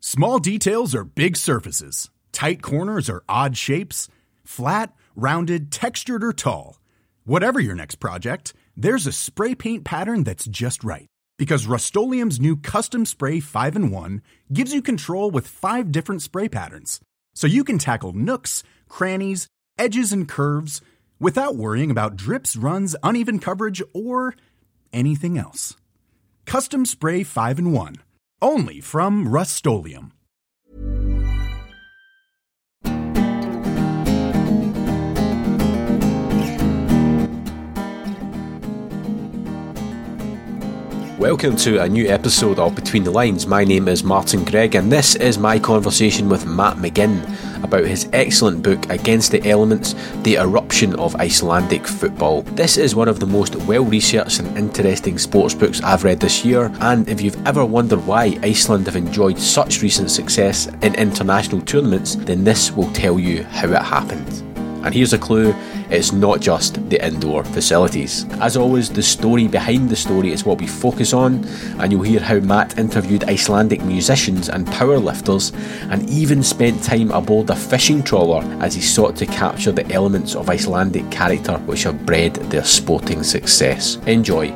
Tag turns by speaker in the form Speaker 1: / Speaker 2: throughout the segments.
Speaker 1: Small details are big surfaces. Tight corners are odd shapes. Flat, rounded, textured, or tall. Whatever your next project, there's a spray paint pattern that's just right. Because Rust-Oleum's new Custom Spray 5-in-1 gives you control with 5 different spray patterns. So you can tackle nooks, crannies, edges, and curves without worrying about drips, runs, uneven coverage, or anything else. Custom Spray 5-in-1. Only from Rust-Oleum.
Speaker 2: Welcome to a new episode of Between the Lines. My name is Martin Gregg and this is my conversation with Matt McGinn about his excellent book Against the Elements, The Eruption of Icelandic Football. This is one of the most well-researched and interesting sports books I've read this year, and if you've ever wondered why Iceland have enjoyed such recent success in international tournaments, then this will tell you how it happened. And here's a clue, it's not just the indoor facilities. As always, the story behind the story is what we focus on, and you'll hear how Matt interviewed Icelandic musicians and powerlifters, and even spent time aboard a fishing trawler as he sought to capture the elements of Icelandic character which have bred their sporting success. Enjoy.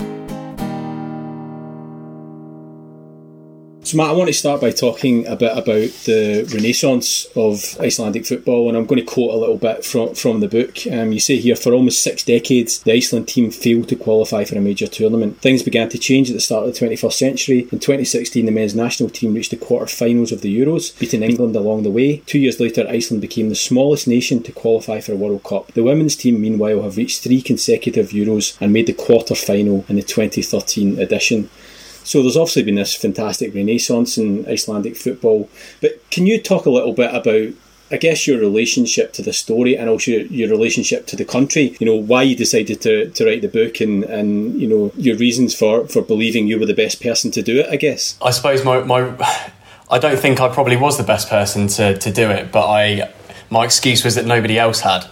Speaker 3: So Matt, I want to start by talking a bit about the renaissance of Icelandic football, and I'm going to quote a little bit from the book. You say here, for almost 6 decades, the Iceland team failed to qualify for a major tournament. Things began to change at the start of the 21st century. In 2016, the men's national team reached the quarter-finals of the Euros, beating England along the way. 2 years later, Iceland became the smallest nation to qualify for a World Cup. The women's team, meanwhile, have reached 3 consecutive Euros and made the quarter-final in the 2013 edition. So there's obviously been this fantastic renaissance in Icelandic football. But can you talk a little bit about, I guess, your relationship to the story and also your relationship to the country? You know, why you decided to write the book and you know, your reasons for believing you were the best person to do it, I guess.
Speaker 4: I suppose I don't think I probably was the best person to do it, but my excuse was that nobody else had.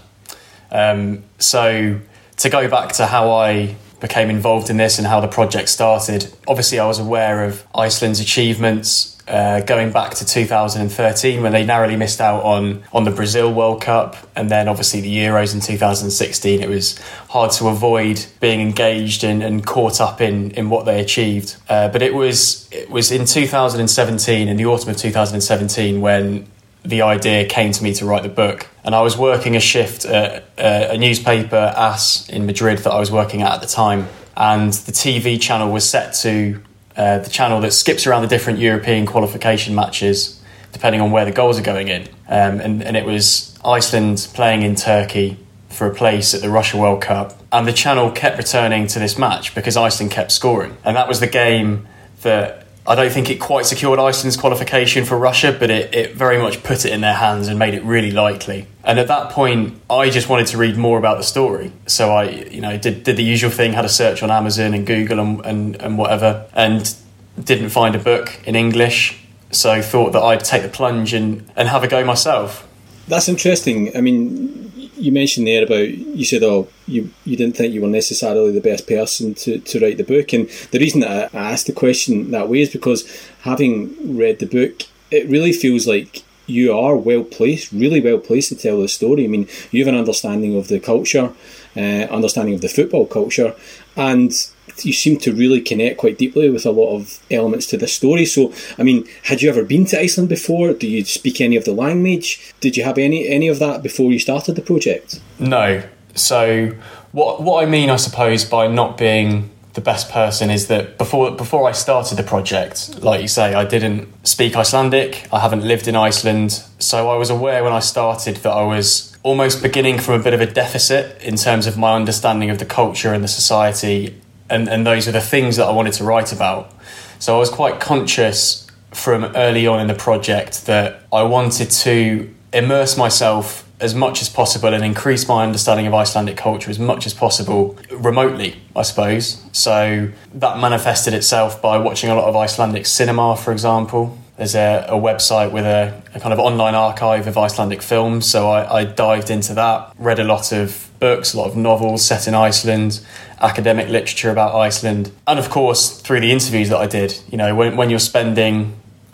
Speaker 4: So to go back to how I became involved in this and how the project started. Obviously, I was aware of Iceland's achievements going back to 2013 when they narrowly missed out on the Brazil World Cup, and then obviously the Euros in 2016. It was hard to avoid being engaged and caught up in what they achieved. But it was in 2017, in the autumn of 2017, when the idea came to me to write the book. And I was working a shift at a newspaper, AS, in Madrid that I was working at the time. And the TV channel was set to the channel that skips around the different European qualification matches, depending on where the goals are going in. And it was Iceland playing in Turkey for a place at the Russia World Cup. And the channel kept returning to this match because Iceland kept scoring. And that was the game that I don't think it quite secured Iceland's qualification for Russia, but it very much put it in their hands and made it really likely. And at that point, I just wanted to read more about the story. So I, did the usual thing, had a search on Amazon and Google and whatever, and didn't find a book in English. So thought that I'd take the plunge and have a go myself.
Speaker 3: That's interesting. I mean, you mentioned there about, you said, you didn't think you were necessarily the best person to write the book. And the reason that I asked the question that way is because having read the book, it really feels like you are really well placed to tell the story. I mean, you have an understanding of the culture, understanding of the football culture, and you seem to really connect quite deeply with a lot of elements to the story. So, I mean, had you ever been to Iceland before? Do you speak any of the language? Did you have any of that before you started the project?
Speaker 4: No. So what I mean, I suppose, by not being the best person is that before I started the project, like you say, I didn't speak Icelandic. I haven't lived in Iceland. So I was aware when I started that I was almost beginning from a bit of a deficit in terms of my understanding of the culture and the society. And those are the things that I wanted to write about. So I was quite conscious from early on in the project that I wanted to immerse myself as much as possible and increase my understanding of Icelandic culture as much as possible remotely, I suppose. So that manifested itself by watching a lot of Icelandic cinema, for example. There's a website with a kind of online archive of Icelandic films, so I dived into that, read a lot of books, a lot of novels set in Iceland, academic literature about Iceland, and of course through the interviews that I did. You know, when you're spending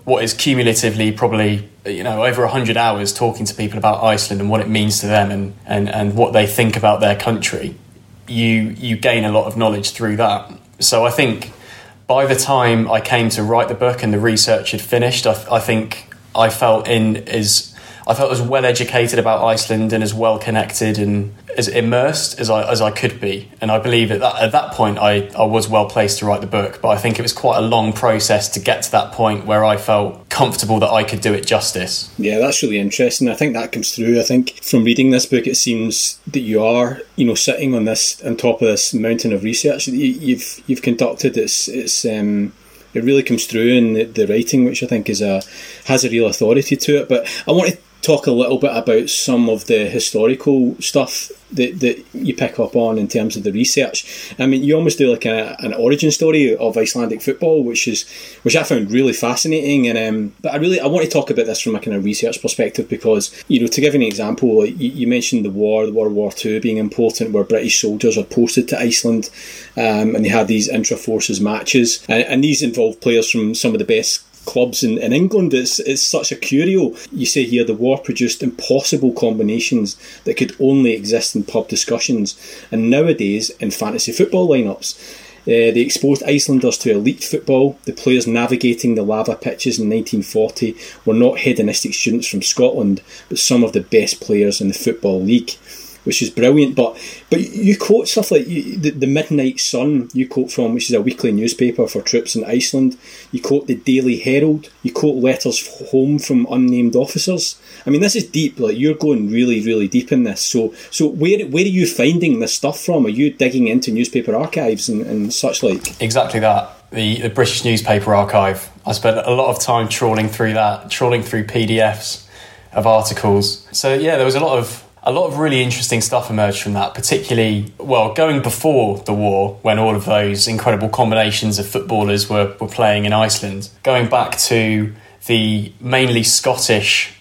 Speaker 4: what is cumulatively probably, over 100 hours talking to people about Iceland and what it means to them and what they think about their country, you gain a lot of knowledge through that. So I think by the time I came to write the book and the research had finished, I think I felt as well educated about Iceland and as well connected and as immersed as I could be. And I believe at that point I was well placed to write the book. But I think it was quite a long process to get to that point where I felt comfortable that I could do it justice.
Speaker 3: Yeah, that's really interesting. I think that comes through. I think from reading this book, it seems that you are, sitting on top of this mountain of research that you've conducted. It really comes through in the writing, which I think has a real authority to it. But I want to talk a little bit about some of the historical stuff that you pick up on in terms of the research. I mean, you almost do like an origin story of Icelandic football, which I found really fascinating. And but I want to talk about this from a kind of research perspective because, to give you an example, like you mentioned the World War II being important, where British soldiers are posted to Iceland, and they had these intra-forces matches, and these involved players from some of the best clubs in England. It's such a curio. You say here the war produced impossible combinations that could only exist in pub discussions and nowadays in fantasy football lineups. They exposed Icelanders to elite football. The players navigating the lava pitches in 1940 were not hedonistic students from Scotland, but some of the best players in the Football League, which is brilliant. But you quote stuff like the Midnight Sun, you quote from, which is a weekly newspaper for troops in Iceland. You quote the Daily Herald. You quote letters home from unnamed officers. I mean, this is deep. Like, you're going really, really deep in this. So where are you finding this stuff from? Are you digging into newspaper archives and such like?
Speaker 4: Exactly that. The British Newspaper Archive. I spent a lot of time trawling through PDFs of articles. So yeah, there was a lot of really interesting stuff emerged from that, particularly, going before the war, when all of those incredible combinations of footballers were playing in Iceland. Going back to the mainly Scottish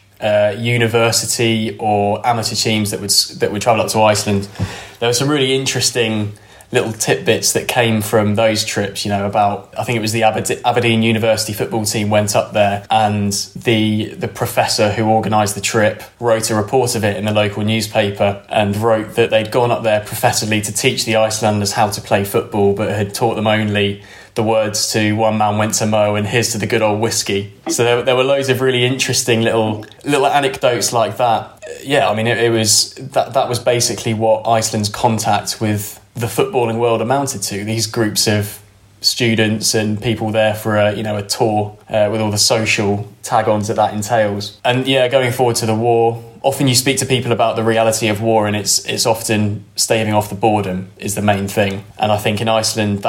Speaker 4: university or amateur teams that would travel up to Iceland, there were some really interesting little tidbits that came from those trips, about, I think it was the Aberdeen University football team went up there, and the professor who organised the trip wrote a report of it in the local newspaper and wrote that they'd gone up there professedly to teach the Icelanders how to play football, but had taught them only the words to "one man went to Mo" and "here's to the good old whiskey." So there were loads of really interesting little anecdotes like that. Yeah, I mean, it was that was basically what Iceland's contact with the footballing world amounted to. These groups of students and people there for a tour with all the social tag-ons that entails. And yeah, going forward to the war, often you speak to people about the reality of war, and it's often staving off the boredom is the main thing. And I think in Iceland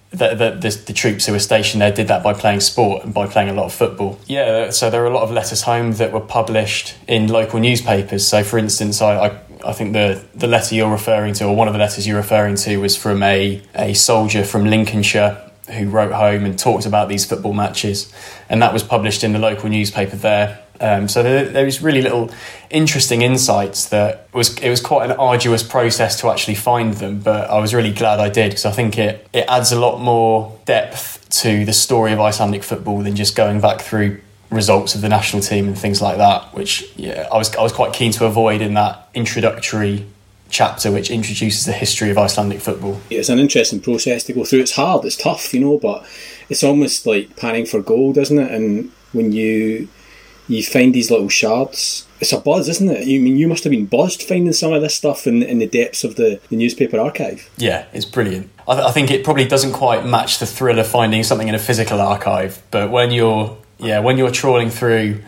Speaker 4: the troops who were stationed there did that by playing sport and by playing a lot of football. Yeah, so there were a lot of letters home that were published in local newspapers. So for instance, I think the letter you're referring to, or one of the letters you're referring to, was from a soldier from Lincolnshire who wrote home and talked about these football matches, and that was published in the local newspaper there. So there was really little interesting insights that it was quite an arduous process to actually find them, but I was really glad I did, because I think it adds a lot more depth to the story of Icelandic football than just going back through results of the national team and things like that, which I was quite keen to avoid in that introductory chapter which introduces the history of Icelandic football. It's
Speaker 3: an interesting process to go through. It's hard, it's tough, but it's almost like panning for gold, isn't it? And when you find these little shards, it's a buzz, isn't it? I mean, you must have been buzzed finding some of this stuff in the depths of the newspaper archive.
Speaker 4: Yeah, it's brilliant. I think it probably doesn't quite match the thrill of finding something in a physical archive, but when you're trawling through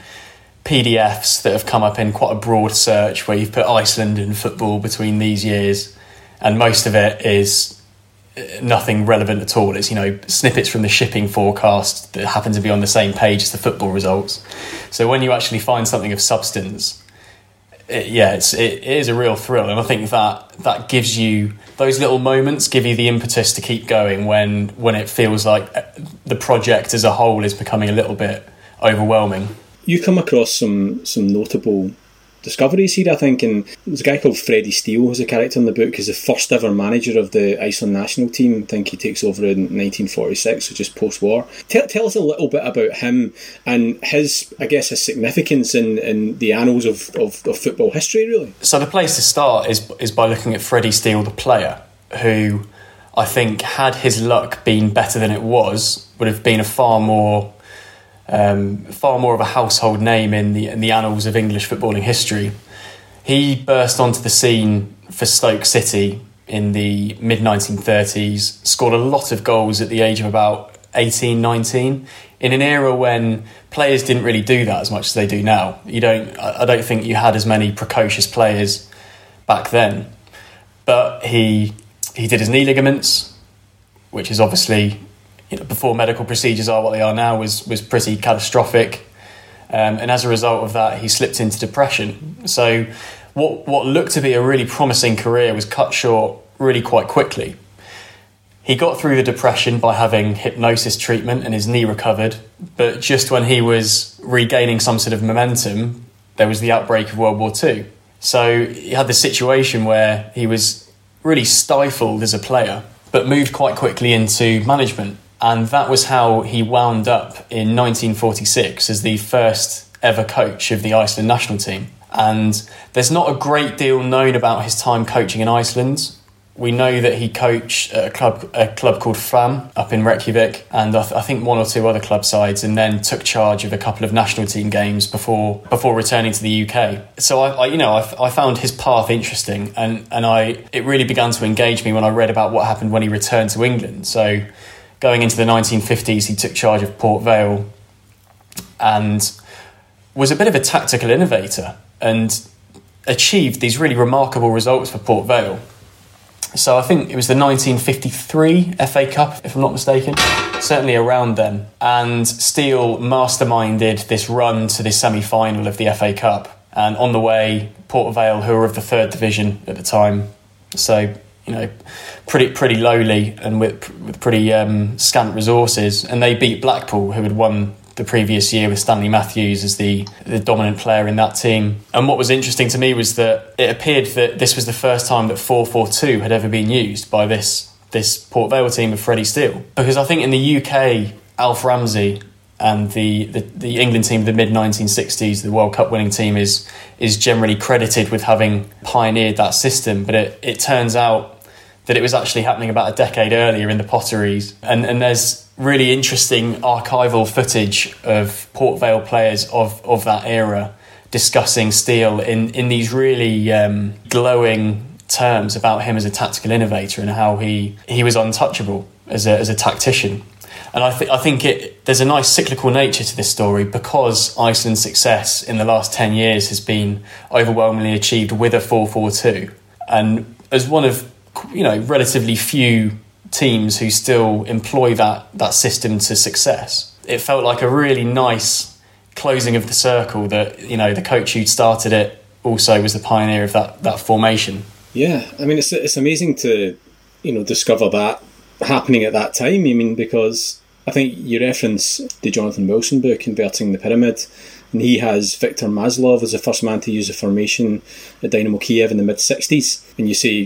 Speaker 4: PDFs that have come up in quite a broad search where you've put Iceland and football between these years, and most of it is nothing relevant at all. It's, snippets from the shipping forecast that happen to be on the same page as the football results. So when you actually find something of substance, it is a real thrill. And I think that gives you, those little moments give you the impetus to keep going when it feels like the project as a whole is becoming a little bit overwhelming.
Speaker 3: You come across some notable discoveries here, I think. And there's a guy called Freddie Steele, who's a character in the book, who's the first ever manager of the Iceland national team. I think he takes over in 1946, so just post-war. Tell us a little bit about him and his significance in the annals of football history, really.
Speaker 4: So the place to start is by looking at Freddie Steele, the player, who I think, had his luck been better than it was, would have been a far more of a household name in the annals of English footballing history. He burst onto the scene for Stoke City in the mid-1930s, scored a lot of goals at the age of about 18, 19, in an era when players didn't really do that as much as they do now. I don't think you had as many precocious players back then. But he did his knee ligaments, which is obviously, before medical procedures are what they are now, was pretty catastrophic. And as a result of that, he slipped into depression. So what looked to be a really promising career was cut short really quite quickly. He got through the depression by having hypnosis treatment and his knee recovered. But just when he was regaining some sort of momentum, there was the outbreak of World War II. So he had this situation where he was really stifled as a player, but moved quite quickly into management. And that was how he wound up in 1946 as the first ever coach of the Iceland national team. And there's not a great deal known about his time coaching in Iceland. We know that he coached at a club called Fram up in Reykjavik, and I think one or two other club sides, and then took charge of a couple of national team games before returning to the UK. So I found his path interesting, and it really began to engage me when I read about what happened when he returned to England. So going into the 1950s, he took charge of Port Vale and was a bit of a tactical innovator and achieved these really remarkable results for Port Vale. So I think it was the 1953 FA Cup, if I'm not mistaken, certainly around then. And Steele masterminded this run to the semi-final of the FA Cup. And on the way, Port Vale, who were of the third division at the time, so pretty lowly and with pretty scant resources, and they beat Blackpool, who had won the previous year with Stanley Matthews as the dominant player in that team. And what was interesting to me was that it appeared that this was the first time that 4-4-2 had ever been used by this Port Vale team of Freddie Steele. Because I think in the UK, Alf Ramsey and the England team of the mid-1960s, the World Cup winning team, is generally credited with having pioneered that system. But it turns out that it was actually happening about a decade earlier in the Potteries. And there's really interesting archival footage of Port Vale players of that era discussing Steele in these really glowing terms about him as a tactical innovator and how he was untouchable as a tactician. And I think there's a nice cyclical nature to this story, because Iceland's success in the last 10 years has been overwhelmingly achieved with a 4-4-2. And as one of relatively few teams who still employ that system to success, it felt like a really nice closing of the circle that the coach who'd started it also was the pioneer of that formation.
Speaker 3: Yeah, I mean it's amazing to discover that happening at that time. I mean, because I think you reference the Jonathan Wilson book, Inverting the Pyramid, and he has Viktor Maslov as the first man to use a formation at Dynamo Kiev in the mid-60s. And you say,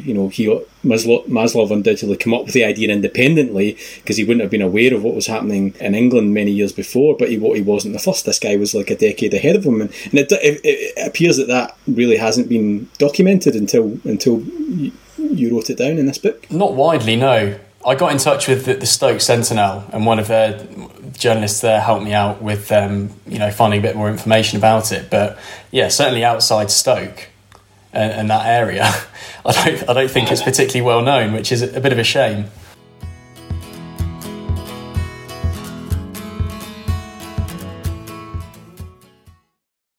Speaker 3: Maslov undoubtedly came up with the idea independently, because he wouldn't have been aware of what was happening in England many years before, but he wasn't the first. This guy was like a decade ahead of him. And it appears that really hasn't been documented until you wrote it down in this book.
Speaker 4: Not widely, no. I got in touch with the Stoke Sentinel, and one of their journalists there helped me out with finding a bit more information about it. But yeah, certainly outside Stoke and that area, I don't think it's particularly well known, which is a bit of a shame.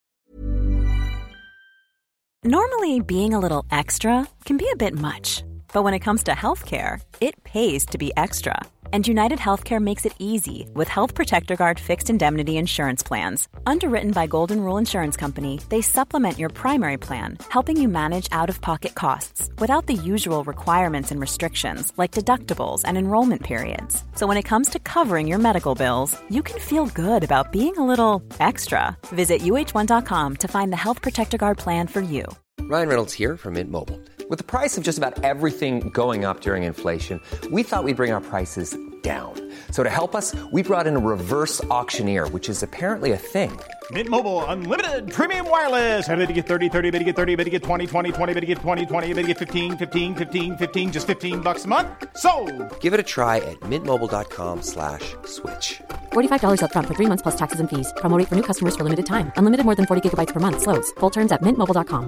Speaker 5: Normally, being a little extra can be a bit much. But when it comes to healthcare, it pays to be extra. And United Healthcare makes it easy with Health Protector Guard fixed indemnity insurance plans. Underwritten by Golden Rule Insurance Company, they supplement your primary plan, helping you manage out-of-pocket costs without the usual requirements and restrictions like deductibles and enrollment periods. So when it comes to covering your medical bills, you can feel good about being a little extra. Visit uh1.com to find the Health Protector Guard plan for you.
Speaker 6: Ryan Reynolds here from Mint Mobile. With the price of just about everything going up during inflation, we thought we'd bring our prices down. So to help us, we brought in a reverse auctioneer, which is apparently a thing.
Speaker 7: Mint Mobile Unlimited Premium Wireless. How to get 30, 30, bit to get 30, bit to get 20, 20, 20, bit to get 20, 20, bit to get 15, 15, 15, 15, just $15 a month? Sold! Give it a try at mintmobile.com/switch.
Speaker 8: $45 up front for 3 months plus taxes and fees. Promo rate for new customers for limited time. Unlimited more than 40 gigabytes per month. Slows full terms at mintmobile.com.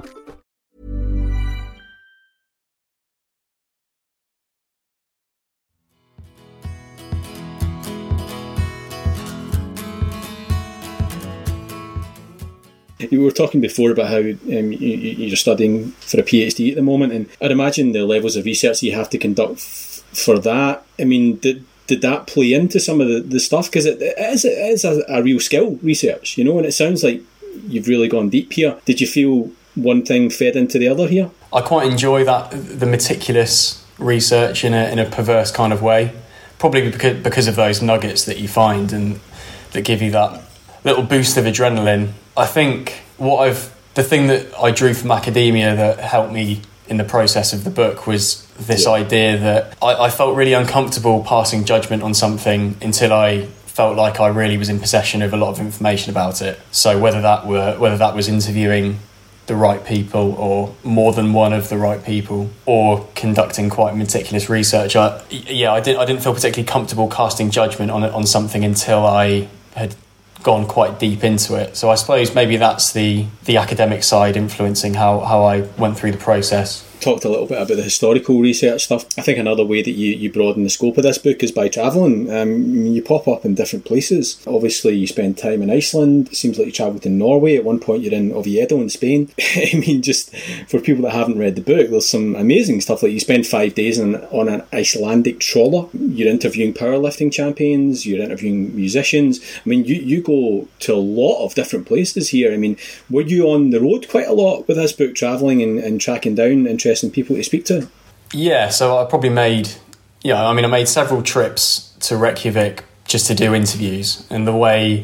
Speaker 3: You were talking before about how you're studying for a PhD at the moment, and I'd imagine the levels of research you have to conduct for that. I mean, did that play into some of the stuff? Because it is a real skill, research, and it sounds like you've really gone deep here. Did you feel one thing fed into the other here?
Speaker 4: I quite enjoy the meticulous research in a perverse kind of way, probably because of those nuggets that you find and that give you that little boost of adrenaline. I think the thing that I drew from academia that helped me in the process of the book was this idea that I felt really uncomfortable passing judgment on something until I felt like I really was in possession of a lot of information about it. So whether that was interviewing the right people or more than one of the right people or conducting quite meticulous research, I didn't feel particularly comfortable casting judgment on something until I had gone quite deep into it. So I suppose maybe that's the academic side influencing how I went through the process.
Speaker 3: Talked a little bit about the historical research stuff. I think another way that you broaden the scope of this book is by travelling. You pop up in different places. Obviously, you spend time in Iceland. It seems like you travelled to Norway. At one point, you're in Oviedo in Spain. I mean, just for people that haven't read the book, there's some amazing stuff. Like you spend 5 days on an Icelandic trawler. You're interviewing powerlifting champions. You're interviewing musicians. I mean, you go to a lot of different places here. I mean, were you on the road quite a lot with this book, travelling and tracking down interesting people to speak to?
Speaker 4: Yeah, so I probably made several trips to Reykjavik just to do interviews. And the way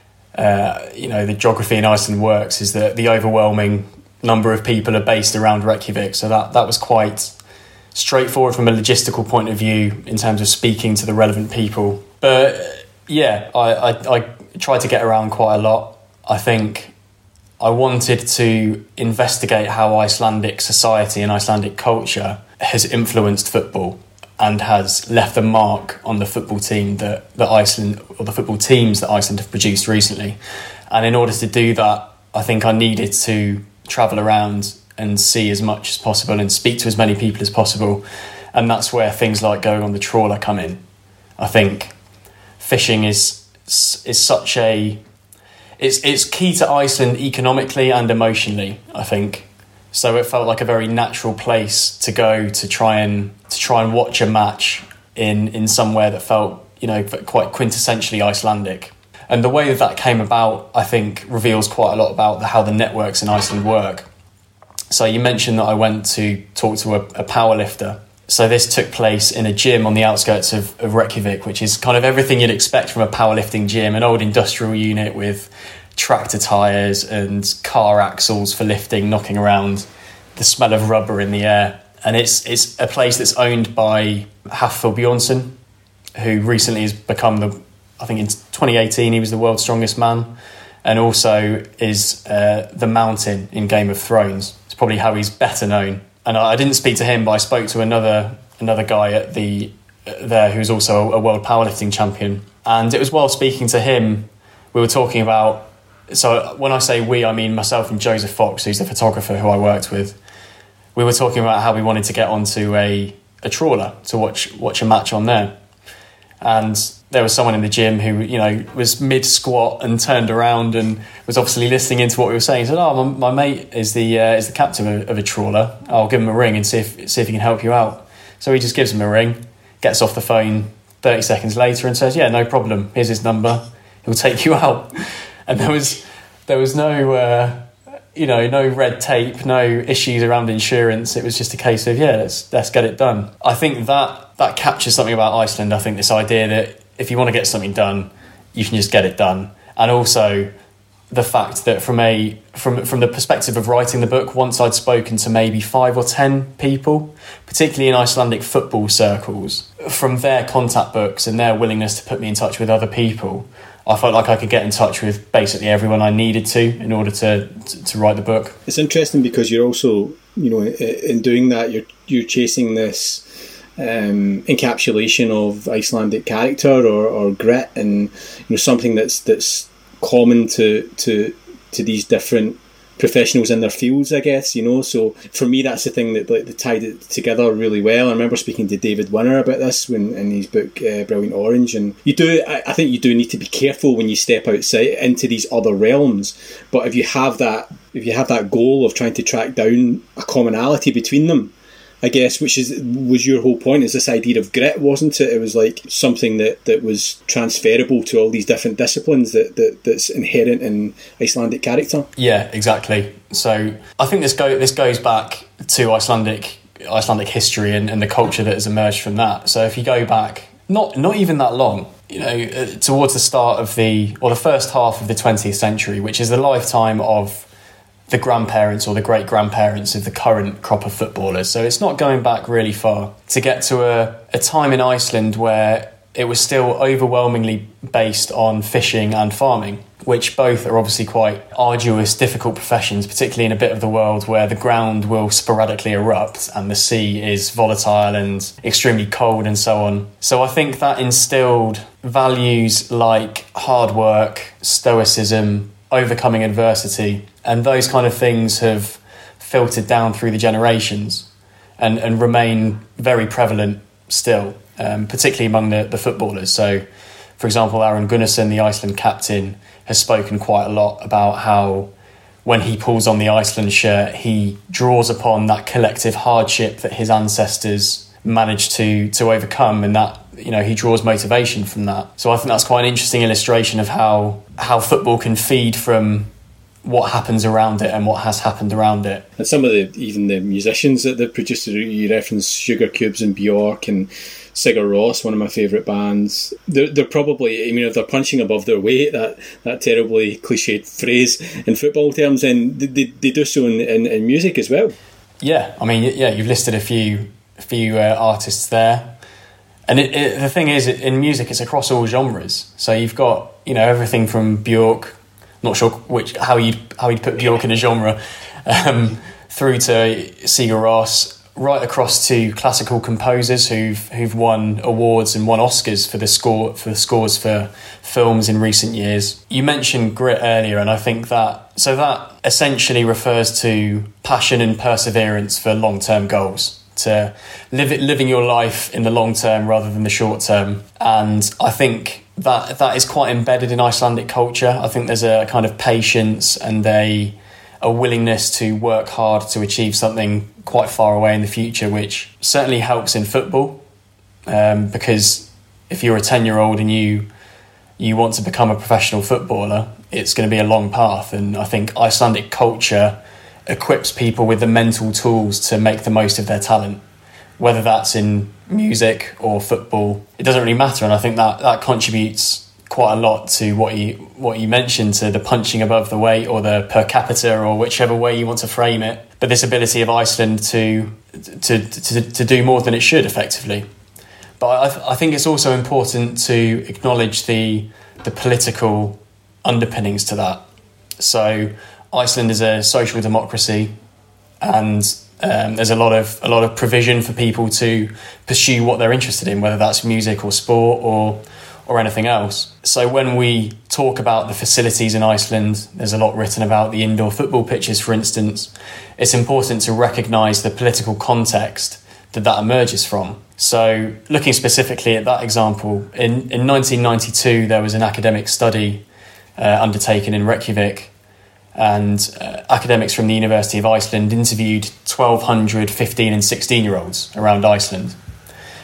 Speaker 4: the geography in Iceland works is that the overwhelming number of people are based around Reykjavik, so that was quite straightforward from a logistical point of view in terms of speaking to the relevant people. But yeah, I tried to get around quite a lot. I think I wanted to investigate how Icelandic society and Icelandic culture has influenced football and has left a mark on the football team that Iceland, or the football teams that Iceland have produced recently. And in order to do that, I think I needed to travel around and see as much as possible and speak to as many people as possible. And that's where things like going on the trawler come in. I think fishing is such a... It's key to Iceland economically and emotionally, I think. So it felt like a very natural place to go to try and watch a match in somewhere that felt, quite quintessentially Icelandic. And the way that came about, I think, reveals quite a lot about how the networks in Iceland work. So you mentioned that I went to talk to a powerlifter. So this took place in a gym on the outskirts of Reykjavik, which is kind of everything you'd expect from a powerlifting gym, an old industrial unit with tractor tyres and car axles for lifting, knocking around, the smell of rubber in the air. And it's a place that's owned by Hafthor Bjornsson, who recently has become I think in 2018 he was the world's strongest man, and also is the Mountain in Game of Thrones. It's probably how he's better known. And I didn't speak to him, but I spoke to another guy at there who's also a world powerlifting champion. And it was while speaking to him, we were talking about, so when I say we, I mean myself and Joseph Fox, who's the photographer who I worked with. We were talking about how we wanted to get onto a trawler to watch a match on there. And there was someone in the gym who, was mid-squat and turned around and was obviously listening into what we were saying. He said, my mate is the captain of a trawler. I'll give him a ring and see if he can help you out. So he just gives him a ring, gets off the phone 30 seconds later and says, yeah, no problem, here's his number, he'll take you out. And there was no no red tape, no issues around insurance. It was just a case of, let's get it done. I think that captures something about Iceland. I think this idea that if you want to get something done, you can just get it done. And also the fact that from the perspective of writing the book, once I'd spoken to maybe 5 or 10 people, particularly in Icelandic football circles, from their contact books and their willingness to put me in touch with other people, I felt like I could get in touch with basically everyone I needed to in order to write the book.
Speaker 3: It's interesting because you're also, in doing that, you're chasing this encapsulation of Icelandic character or grit, and something that's common to these different professionals in their fields, I guess. So for me, that's the thing that tied it together really well. I remember speaking to David Winner about this in his book Brilliant Orange, and I think you do need to be careful when you step outside into these other realms. But if you have that goal of trying to track down a commonality between them, I guess, which was your whole point, is this idea of grit, wasn't it? It was like something that was transferable to all these different disciplines that's inherent in Icelandic character.
Speaker 4: Yeah, exactly. So I think this goes back to Icelandic history and the culture that has emerged from that. So if you go back, not even that long, towards the start of the first half of the 20th century, which is the lifetime of the grandparents or the great-grandparents of the current crop of footballers. So it's not going back really far to get to a time in Iceland where it was still overwhelmingly based on fishing and farming, which both are obviously quite arduous, difficult professions, particularly in a bit of the world where the ground will sporadically erupt and the sea is volatile and extremely cold and so on. So I think that instilled values like hard work, stoicism, overcoming adversity, and those kind of things have filtered down through the generations and remain very prevalent still, particularly among the footballers. So, for example, Aron Gunnarsson, the Iceland captain, has spoken quite a lot about how when he pulls on the Iceland shirt, he draws upon that collective hardship that his ancestors managed to overcome, and that he draws motivation from that. So I think that's quite an interesting illustration of how football can feed from what happens around it and what has happened around it.
Speaker 3: And some of even the musicians that they've produced, you reference Sugar Cubes and Bjork and Sigur Rós, one of my favourite bands. They're probably, if they're punching above their weight, that terribly cliched phrase in football terms, and they do so in music as well.
Speaker 4: Yeah, you've listed a few artists there. And the thing is, in music, it's across all genres. So you've got, everything from Bjork, not sure how you'd put Bjork in a genre, through to Sigur Rós, right across to classical composers who've won awards and won Oscars for the scores for films in recent years. You mentioned grit earlier, and I think that essentially refers to passion and perseverance for long-term goals, to living your life in the long term rather than the short term. And I think that is quite embedded in Icelandic culture. I think there's a kind of patience and a willingness to work hard to achieve something quite far away in the future, which certainly helps in football, because if you're a 10-year-old and you want to become a professional footballer, it's going to be a long path. And I think Icelandic culture equips people with the mental tools to make the most of their talent, whether that's in music or football. It doesn't really matter, and I think that contributes quite a lot to what you mentioned, to the punching above the weight or the per capita, or whichever way you want to frame it. But this ability of Iceland to do more than it should, effectively. But I think it's also important to acknowledge the political underpinnings to that. So Iceland is a social democracy, and there's a lot of provision for people to pursue what they're interested in, whether that's music or sport or anything else. So when we talk about the facilities in Iceland, there's a lot written about the indoor football pitches, for instance. It's important to recognise the political context that emerges from. So looking specifically at that example, in 1992 there was an academic study undertaken in Reykjavik, and academics from the University of Iceland interviewed 1,200 15 and 16-year-olds around Iceland.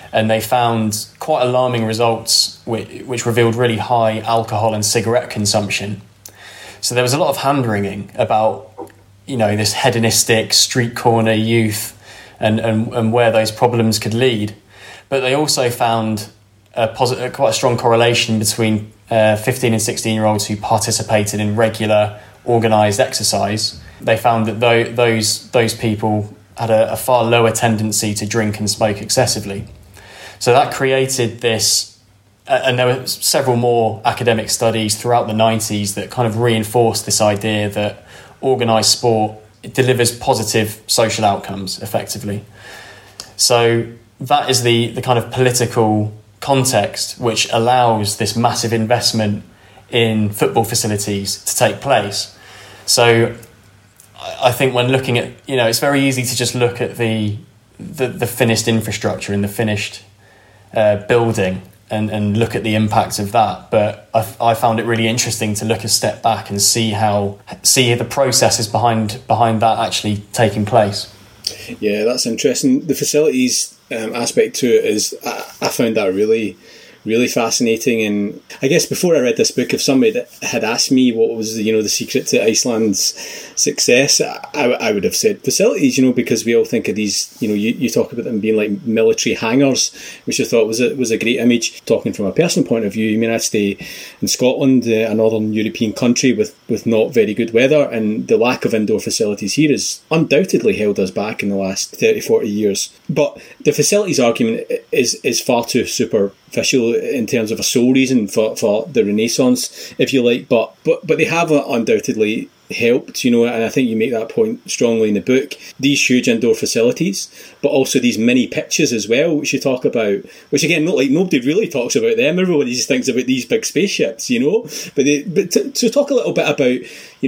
Speaker 4: and they found quite alarming results which revealed really high alcohol and cigarette consumption. So there was a lot of hand-wringing about, this hedonistic street corner youth and where those problems could lead. But they also found quite a strong correlation between 15 and 16-year-olds who participated in regular organised exercise. They found that those people had a far lower tendency to drink and smoke excessively. So that created this, and there were several more academic studies throughout the 90s that kind of reinforced this idea that organised sport delivers positive social outcomes effectively. So that is the kind of political context which allows this massive investment in football facilities to take place. So I think when looking at, it's very easy to just look at the finished infrastructure and the finished building and look at the impact of that. But I found it really interesting to look a step back and see the processes behind that actually taking place.
Speaker 3: Yeah, that's interesting. The facilities aspect to it is, I found that really, really fascinating. And I guess before I read this book, if somebody had asked me what was the secret to Iceland's success, I would have said facilities, because we all think of these, you talk about them being like military hangars, which I thought was a great image. Talking from a personal point of view, I stay in Scotland, a northern European country with not very good weather, and the lack of indoor facilities here has undoubtedly held us back in the last 30-40 years. But the facilities argument is far too superficial in terms of a sole reason for the Renaissance, if you like, but they have undoubtedly helped, and I think you make that point strongly in the book. These huge indoor facilities, but also these mini pitches as well, which you talk about, which again, nobody really talks about them. Everybody just thinks about these big spaceships, But to talk a little bit about,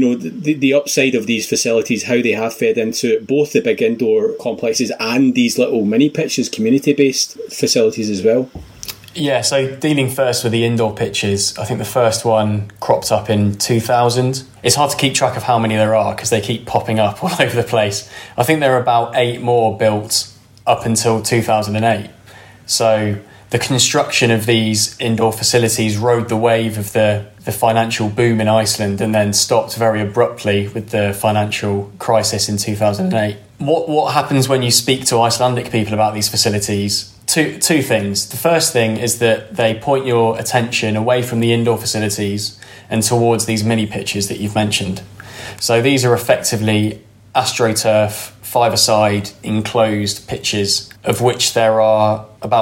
Speaker 3: the upside of these facilities, how they have fed into both the big indoor complexes and these little mini pitches, community-based facilities as well.
Speaker 4: Yeah, so dealing first with the indoor pitches, I think the first one cropped up in 2000. It's hard to keep track of how many there are because they keep popping up all over the place. I think there are about 8 more built up until 2008. So the construction of these indoor facilities rode the wave of the financial boom in Iceland and then stopped very abruptly with the financial crisis in 2008. What happens when you speak to Icelandic people about these facilities? Two things. The first thing is that they point your attention away from the indoor facilities and towards these mini pitches that you've mentioned. So these are effectively AstroTurf, 5-a-side enclosed pitches, of which there are about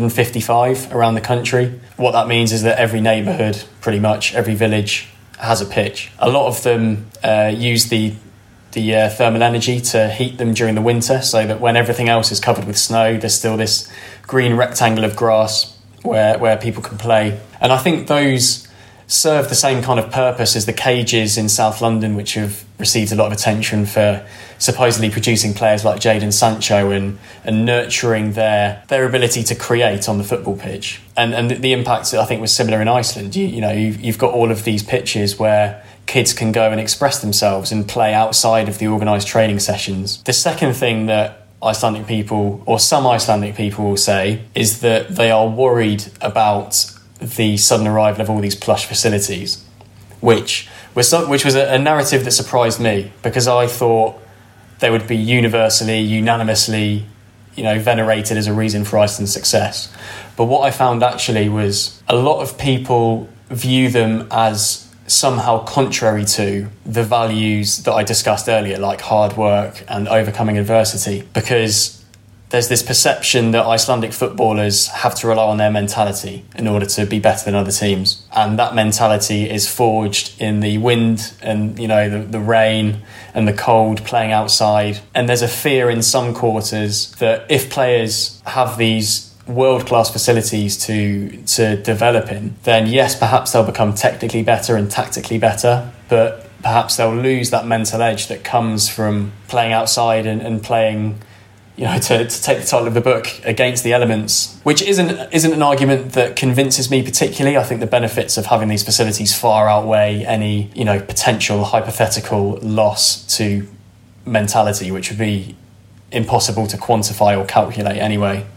Speaker 4: 155 around the country. What that means is that every neighbourhood, pretty much every village, has a pitch. A lot of them use the thermal energy to heat them during the winter, so that when everything else is covered with snow, there's still this green rectangle of grass where people can play. And I think those serve the same kind of purpose as the cages in South London, which have received a lot of attention for supposedly producing players like Jadon Sancho and nurturing their ability to create on the football pitch. And the impact, I think, was similar in Iceland. You've got all of these pitches where kids can go and express themselves and play outside of the organised training sessions. The second thing that Icelandic people, or some Icelandic people, will say is that they are worried about the sudden arrival of all these plush facilities, which was a narrative that surprised me, because I thought they would be unanimously, venerated as a reason for Iceland's success. But what I found actually was a lot of people view them as somehow contrary to the values that I discussed earlier, like hard work and overcoming adversity, because there's this perception that Icelandic footballers have to rely on their mentality in order to be better than other teams. And that mentality is forged in the wind and, the rain and the cold, playing outside. And there's a fear in some quarters that if players have these world-class facilities to develop in, then yes, perhaps they'll become technically better and tactically better, but perhaps they'll lose that mental edge that comes from playing outside and playing, to take the title of the book, against the elements, which isn't an argument that convinces me particularly. I think the benefits of having these facilities far outweigh any, potential hypothetical loss to mentality, which would be impossible to quantify or calculate anyway.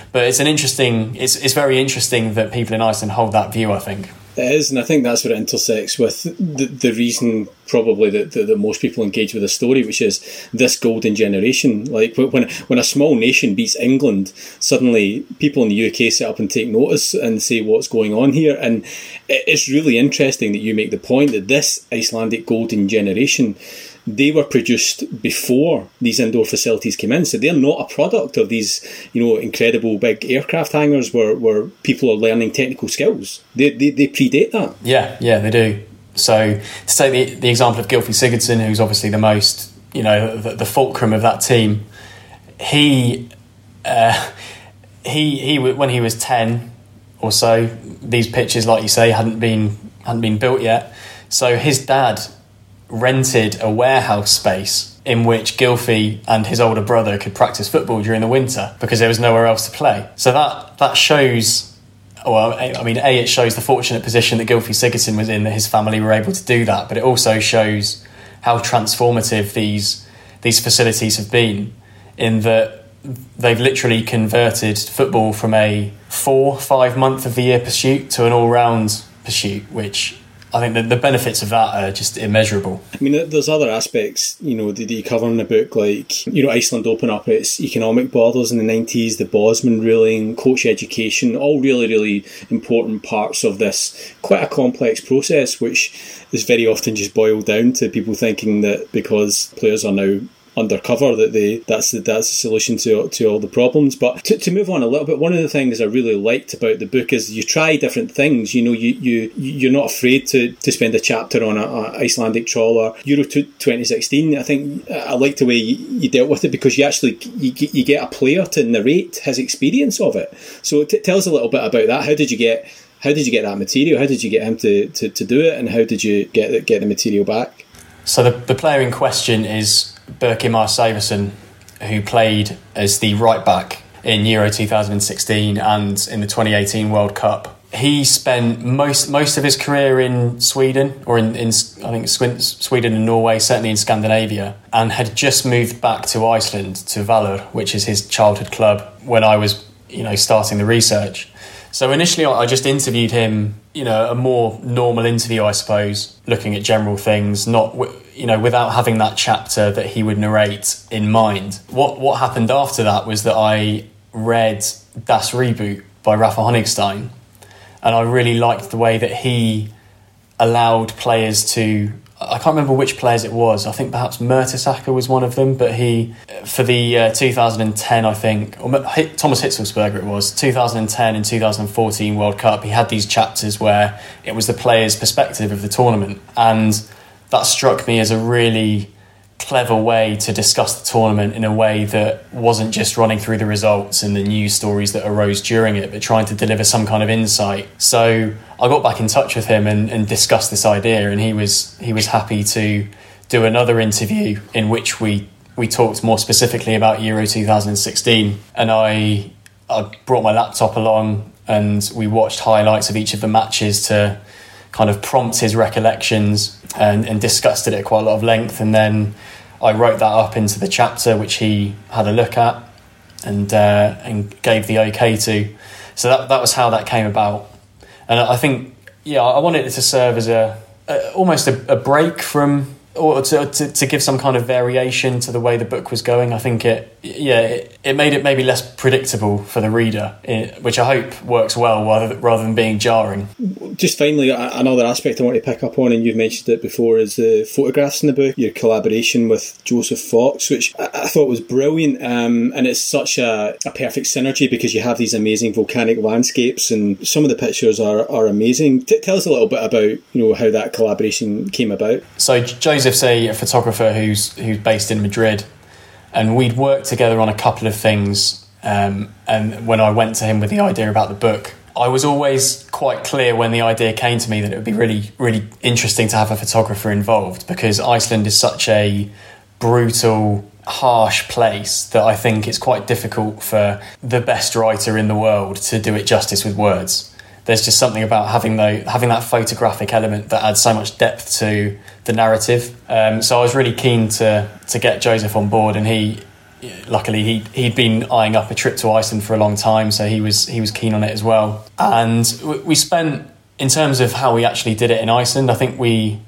Speaker 4: But it's very interesting that people in Iceland hold that view, I think.
Speaker 3: It is, and I think that's where it intersects with the reason probably that most people engage with the story, which is this golden generation. Like when a small nation beats England, suddenly people in the UK sit up and take notice and say what's going on here. And it's really interesting that you make the point that this Icelandic golden generation, they were produced before these indoor facilities came in, so they're not a product of these, incredible big aircraft hangars where people are learning technical skills. They predate that.
Speaker 4: Yeah, they do. So to take the example of Gylfi Sigurdsson, who's obviously the most, the fulcrum of that team, he when he was 10 or so, these pitches, like you say, hadn't been built yet. So his dad rented a warehouse space in which Gylfi and his older brother could practice football during the winter because there was nowhere else to play. So that shows, it shows the fortunate position that Gylfi Sigurdsson was in, that his family were able to do that, but it also shows how transformative these facilities have been, in that they've literally converted football from a 4-5 month of the year pursuit to an all-round pursuit, which I think that the benefits of that are just immeasurable. I
Speaker 3: mean, there's other aspects, that you cover in the book, like, Iceland opened up its economic borders in the 90s, the Bosman ruling, coach education, all really, really important parts of this quite a complex process, which is very often just boiled down to people thinking that because players are now undercover that's the solution to all the problems. But to move on a little bit, one of the things I really liked about the book is you try different things. You're not afraid to spend a chapter on a Icelandic trawler. Euro 2016, I think I liked the way you dealt with it, because you actually you get a player to narrate his experience of it. So tell us a little bit about that. How did you get that material? How did you get him to do it, and how did you get the material back?
Speaker 4: So the player in question is Birkir Seifersson, who played as the right back in Euro 2016 and in the 2018 World Cup. He spent most of his career in Sweden, or in I think Sweden and Norway, certainly in Scandinavia, and had just moved back to Iceland, to Valur, which is his childhood club, when I was starting the research. So initially I just interviewed him, a more normal interview, I suppose, looking at general things, not without having that chapter that he would narrate in mind. What happened after that was that I read Das Reboot by Rafa Honigstein, and I really liked the way that he allowed players to, I can't remember which players it was, I think perhaps Mertesacker was one of them, but he, for the 2010, I think, or Thomas Hitzelsberger it was, 2010 and 2014 World Cup, he had these chapters where it was the players' perspective of the tournament, and that struck me as a really clever way to discuss the tournament in a way that wasn't just running through the results and the news stories that arose during it, but trying to deliver some kind of insight. So I got back in touch with him and discussed this idea, and he was happy to do another interview in which we talked more specifically about Euro 2016. And I brought my laptop along, and we watched highlights of each of the matches to kind of prompt his recollections, and discussed it at quite a lot of length. And then I wrote that up into the chapter, which he had a look at and gave the okay to. So that was how that came about. And I think, I wanted it to serve as almost a break from, or to give some kind of variation to the way the book was going. I think it made it maybe less predictable for the reader, which I hope works well rather than being jarring.
Speaker 3: Just finally, another aspect I want to pick up on, and you've mentioned it before, is the photographs in the book, your collaboration with Joseph Fox, which I thought was brilliant, and it's such a perfect synergy because you have these amazing volcanic landscapes, and some of the pictures are amazing. Tell us a little bit about how that collaboration came about.
Speaker 4: So Joseph's a photographer who's based in Madrid, and we'd worked together on a couple of things, and when I went to him with the idea about the book, I was always quite clear when the idea came to me that it would be really, really interesting to have a photographer involved, because Iceland is such a brutal, harsh place that I think it's quite difficult for the best writer in the world to do it justice with words. There's just something about having that photographic element that adds so much depth to the narrative. So I was really keen to get Joseph on board, and he luckily he'd been eyeing up a trip to Iceland for a long time, so he was keen on it as well. And we spent, in terms of how we actually did it in Iceland, I think we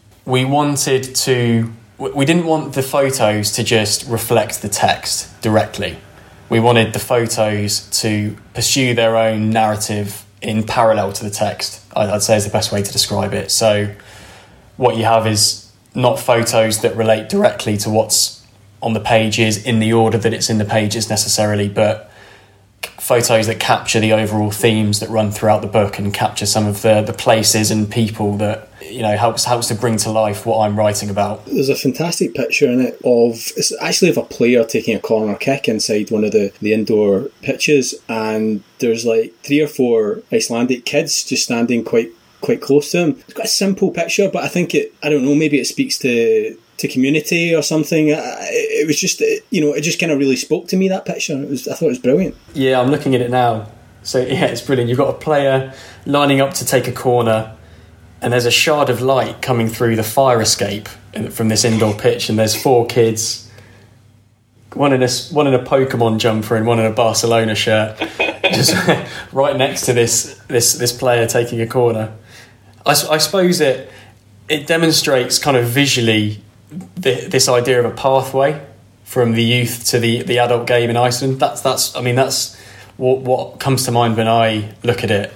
Speaker 4: didn't want the photos to just reflect the text directly. We wanted the photos to pursue their own narrative in parallel to the text, I'd say is the best way to describe it. So what you have is not photos that relate directly to what's on the pages in the order that it's in the pages necessarily, but photos that capture the overall themes that run throughout the book and capture some of the places and people that, you know, helps to bring to life what I'm writing about.
Speaker 3: There's a fantastic picture in it it's actually of a player taking a corner kick inside one of the indoor pitches, and there's like 3 or 4 Icelandic kids just standing quite close to him. It's quite a simple picture, but I think maybe it speaks to community or something. It was just, it just kind of really spoke to me, that picture. I thought it was brilliant.
Speaker 4: Yeah, I'm looking at it now. So yeah, it's brilliant. You've got a player lining up to take a corner, and there's a shard of light coming through the fire escape from this indoor pitch, and there's 4 kids, one in a Pokemon jumper and one in a Barcelona shirt, just right next to this player taking a corner. I suppose it demonstrates kind of visually this idea of a pathway from the youth to the adult game in Iceland. That's what comes to mind when I look at it.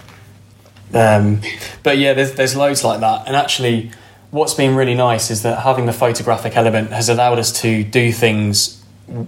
Speaker 4: But yeah, there's loads like that. And actually, what's been really nice is that having the photographic element has allowed us to do things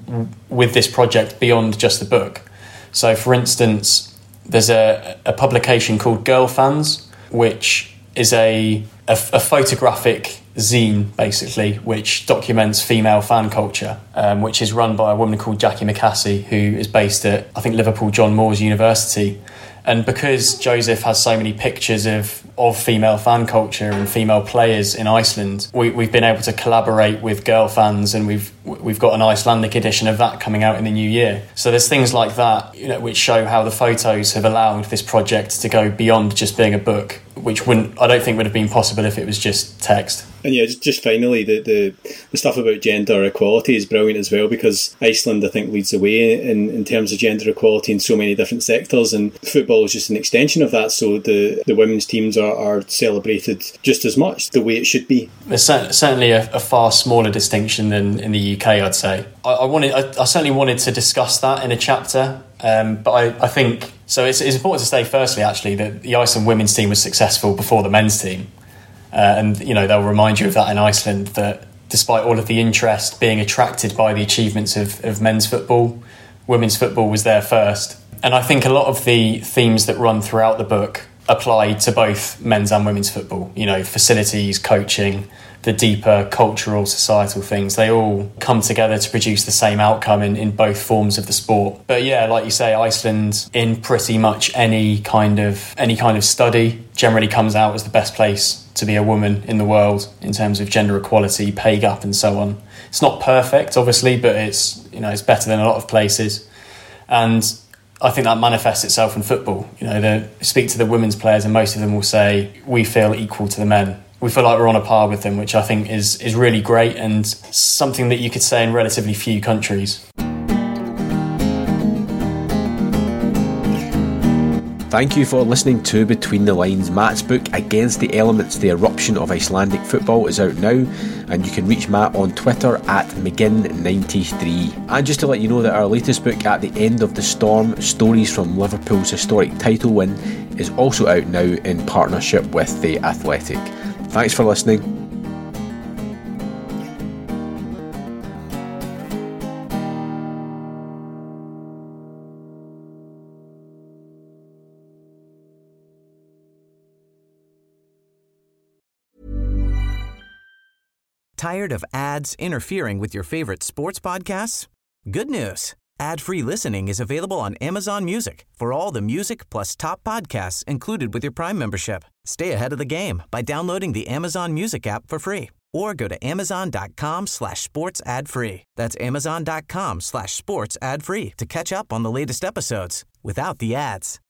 Speaker 4: with this project beyond just the book. So, for instance, there's a publication called Girl Fans, which is a photographic zine, basically, which documents female fan culture, which is run by a woman called Jackie McCassie, who is based at, I think, Liverpool John Moores University. And because Joseph has so many pictures of female fan culture and female players in Iceland, we've been able to collaborate with Girl Fans, and we've got an Icelandic edition of that coming out in the new year. So there's things like that, which show how the photos have allowed this project to go beyond just being a book, which I don't think would have been possible if it was just text.
Speaker 3: And yeah, just finally, the stuff about gender equality is brilliant as well, because Iceland, I think, leads the way in terms of gender equality in so many different sectors, and football is just an extension of that. So the women's teams are celebrated just as much the way it should be.
Speaker 4: There's certainly a far smaller distinction than in the UK, I'd say. I certainly wanted to discuss that in a chapter, but I think so. It's important to say firstly, actually, that the Iceland women's team was successful before the men's team. And they'll remind you of that in Iceland, that despite all of the interest being attracted by the achievements of men's football, women's football was there first. And I think a lot of the themes that run throughout the book apply to both men's and women's football. Facilities, coaching, the deeper cultural, societal things, they all come together to produce the same outcome in both forms of the sport. But yeah, like you say, Iceland, in pretty much any kind of study, generally comes out as the best place to be a woman in the world in terms of gender equality, pay gap, and so on. It's not perfect, obviously, but it's better than a lot of places. And I think that manifests itself in football. Speak to the women's players, and most of them will say, we feel equal to the men. We feel like we're on a par with them, which I think is really great, and something that you could say in relatively few countries.
Speaker 2: Thank you for listening to Between the Lines. Matt's book Against the Elements, The Eruption of Icelandic Football is out now, and you can reach Matt on Twitter at McGinn93. And just to let you know that our latest book, At the End of the Storm, Stories from Liverpool's Historic Title Win, is also out now in partnership with The Athletic. Thanks for listening.
Speaker 9: Tired of ads interfering with your favorite sports podcasts? Good news. Ad-free listening is available on Amazon Music for all the music plus top podcasts included with your Prime membership. Stay ahead of the game by downloading the Amazon Music app for free, or go to amazon.com/sports ad free. That's amazon.com/sports ad free to catch up on the latest episodes without the ads.